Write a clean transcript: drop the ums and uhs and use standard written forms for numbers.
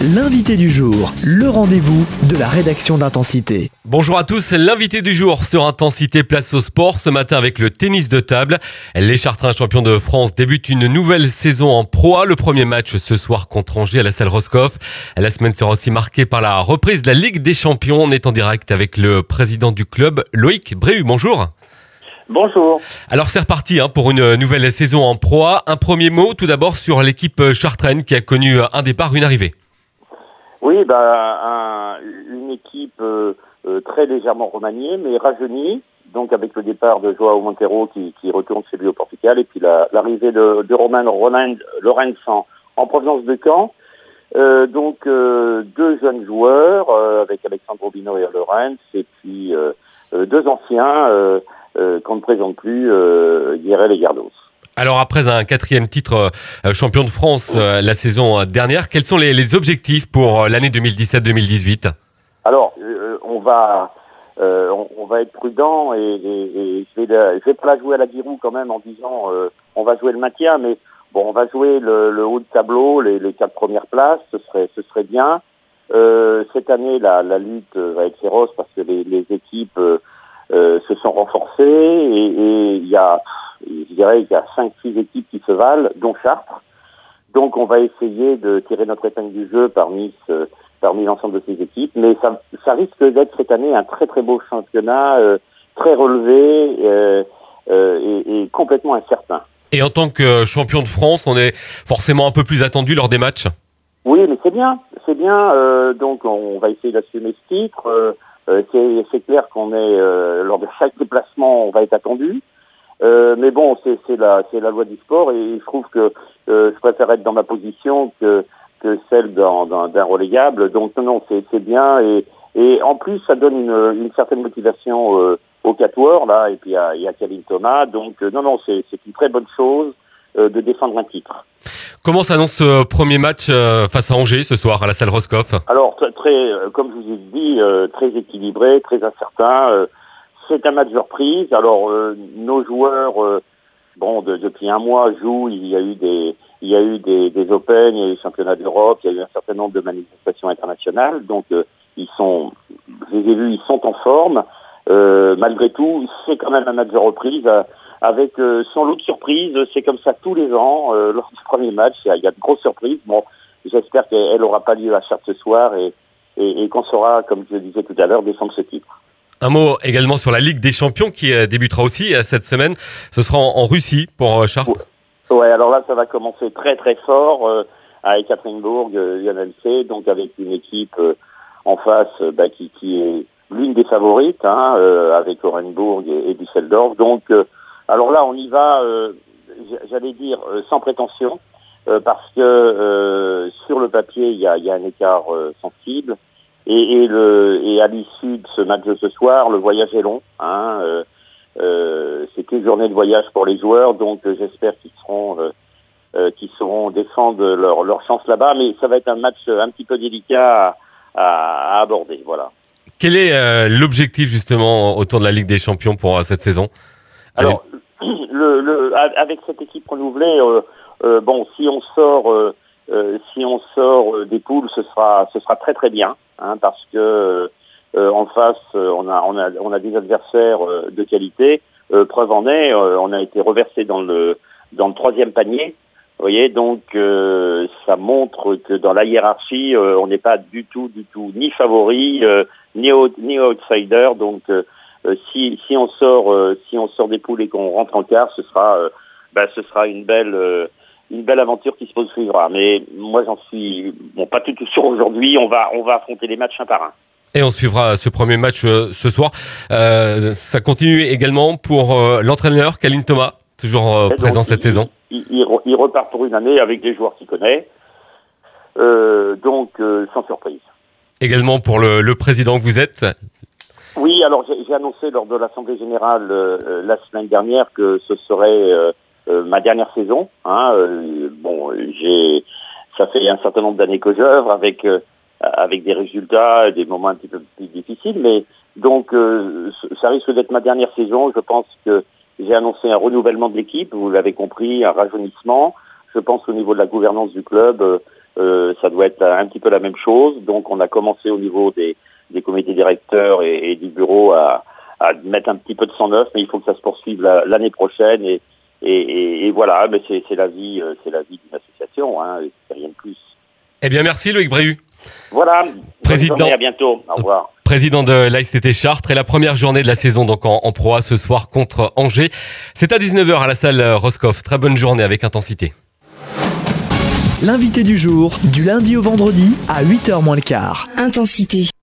L'invité du jour, le rendez-vous de la rédaction d'Intensité. Bonjour à tous, l'invité du jour sur Intensité Place au Sport, ce matin avec le tennis de table. Les Chartrains champions de France débutent une nouvelle saison en Pro A. Le premier match ce soir contre Angers à la salle Roscoff. La semaine sera aussi marquée par la reprise de la Ligue des Champions. On est en direct avec le président du club, Loïc Bréhu. Bonjour. Bonjour. Alors c'est reparti pour une nouvelle saison en Pro A. Un premier mot tout d'abord sur l'équipe chartraine qui a connu un départ, une arrivée. Oui, une équipe très légèrement remaniée, mais rajeunie, donc avec le départ de Joao Montero qui retourne chez lui au Portugal, et puis l'arrivée de Romain Lorenz en provenance de Caen. Deux jeunes joueurs, avec Alexandre Bino et Lorenz, et puis deux anciens qu'on ne présente plus, Guérel et Gardos. Alors après un 4e titre champion de France la saison dernière, quels sont les objectifs pour l'année 2017-2018 ? Alors on va être prudent et je vais pas la jouer à la Giroud quand même en disant on va jouer le maintien, mais bon, on va jouer le haut de tableau, les 4 premières places, ce serait bien. Cette année la lutte va être féroce parce que les équipes se sont renforcées et il y a 5-6 équipes qui se valent, dont Chartres. Donc on va essayer de tirer notre épingle du jeu parmi l'ensemble de ces équipes. Mais ça risque d'être cette année un très très beau championnat, très relevé et complètement incertain. Et en tant que champion de France, on est forcément un peu plus attendu lors des matchs. Oui, mais c'est bien. Donc on va essayer d'assumer ce titre. C'est clair qu'on est lors de chaque déplacement, on va être attendu. Mais bon, c'est la loi du sport et je trouve que je préfère être dans ma position que celle d'un relégable. Donc non, c'est bien et en plus ça donne une certaine motivation aux quatuors là et puis il y a Kevin Thomas. Donc non, c'est une très bonne chose de défendre un titre. Comment s'annonce ce premier match face à Angers ce soir à la salle Roscoff ? Alors très comme je vous ai dit, très équilibré, très incertain. C'est un match de reprise. Alors nos joueurs, depuis un mois jouent. Il y a eu des Open, il y a eu des championnats d'Europe, il y a eu un certain nombre de manifestations internationales. Donc je les ai vus, ils sont en forme. Malgré tout, c'est quand même un match de reprise avec son lot de surprises. C'est comme ça tous les ans. Lors du premier match, il y a de grosses surprises. Bon, j'espère qu'elle n'aura pas lieu à Chartres ce soir et qu'on saura, comme je le disais tout à l'heure, défendre ce titre. Un mot également sur la Ligue des Champions qui débutera aussi cette semaine. Ce sera en Russie pour Chartres. Ouais, alors là, ça va commencer très très fort à Ekaterinbourg, UNLC, donc avec une équipe en face qui est l'une des favorites, avec Orenbourg et Düsseldorf. Donc, alors là, on y va, j'allais dire, sans prétention, parce que sur le papier, il y a un écart sensible. Et à l'issue de ce match de ce soir, le voyage est long. C'est une journée de voyage pour les joueurs, donc j'espère qu'ils sauront défendre leur chance là-bas. Mais ça va être un match un petit peu délicat à aborder. Voilà. Quel est l'objectif justement autour de la Ligue des Champions pour cette saison ? Alors, avec cette équipe renouvelée, si on sort des poules, ce sera très très bien. Parce que en face on a des adversaires de qualité. Preuve en est, on a été reversé dans le 3e panier. Vous voyez, donc ça montre que dans la hiérarchie, on n'est pas du tout ni favori ni outsider. Donc si on sort des poules et qu'on rentre en quart, ce sera une belle aventure qui se poursuivra. Mais moi, j'en suis pas tout sûr aujourd'hui. On va affronter les matchs un par un. Et on suivra ce premier match ce soir. Ça continue également pour l'entraîneur, Kevin Thomas, toujours présent cette saison. Il repart pour une année avec des joueurs qu'il connaît. Sans surprise. Également pour le président que vous êtes. Oui, alors j'ai annoncé lors de l'Assemblée Générale la semaine dernière que ce serait ma dernière saison. Ça fait un certain nombre d'années que j'œuvre avec des résultats, des moments un petit peu plus difficiles, mais donc ça risque d'être ma dernière saison. Je pense que j'ai annoncé un renouvellement de l'équipe, vous l'avez compris, un rajeunissement. Je pense qu'au niveau de la gouvernance du club, ça doit être un petit peu la même chose. Donc on a commencé au niveau des comités directeurs et du bureau à mettre un petit peu de sang neuf, mais il faut que ça se poursuive l'année prochaine et voilà, mais c'est la vie d'une association, hein, c'est rien de plus. Eh bien, merci Loïc Bréhu. Voilà. Président. Bonne journée, à bientôt. Au revoir. Président de l'ASTT Chartres et la première journée de la saison donc en Pro A ce soir contre Angers. C'est à 19h à la salle Roscoff. Très bonne journée avec Intensité. L'invité du jour, du lundi au vendredi à 8h moins le quart. Intensité.